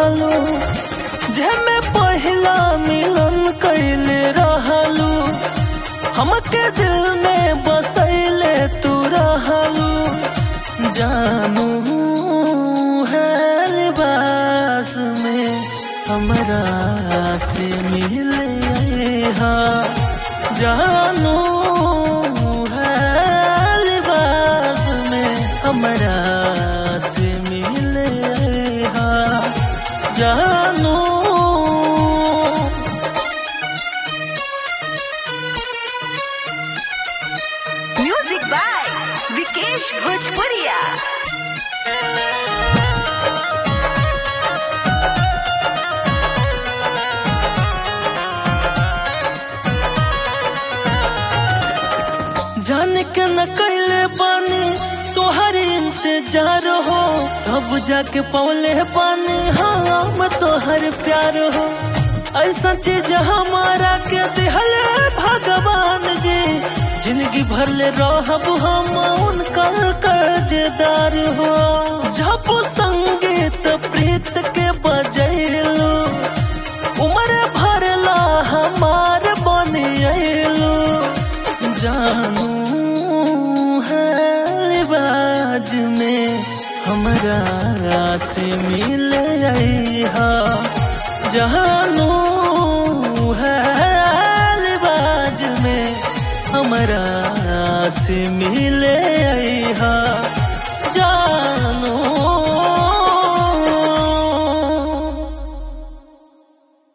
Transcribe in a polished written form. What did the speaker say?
रहलू जेमे पहिला मिलन कैले रहलू हमके दिल में बसैले तू रहलू जानू है लिबास में हमरा से मिले हा जानू है लिबास में हमरा से मिले हा जानू म्यूजिक बाय विकेश भोजपुरिया। जान के न कैले बानी तोहर इंतजार हो तब जाके पौले बानी हम तोहर प्यार हो ऐसा चीज हमारा के दिहले भगवान जी जिंदगी भर ले रहब हम उनकर कर्जदार हो जब संगीत प्रीत के बजैलू उम्र भरला हमार बनियलू जानू है लिबाज में हमरा से मिले हा जानू है लिबाज में हमरा से मिले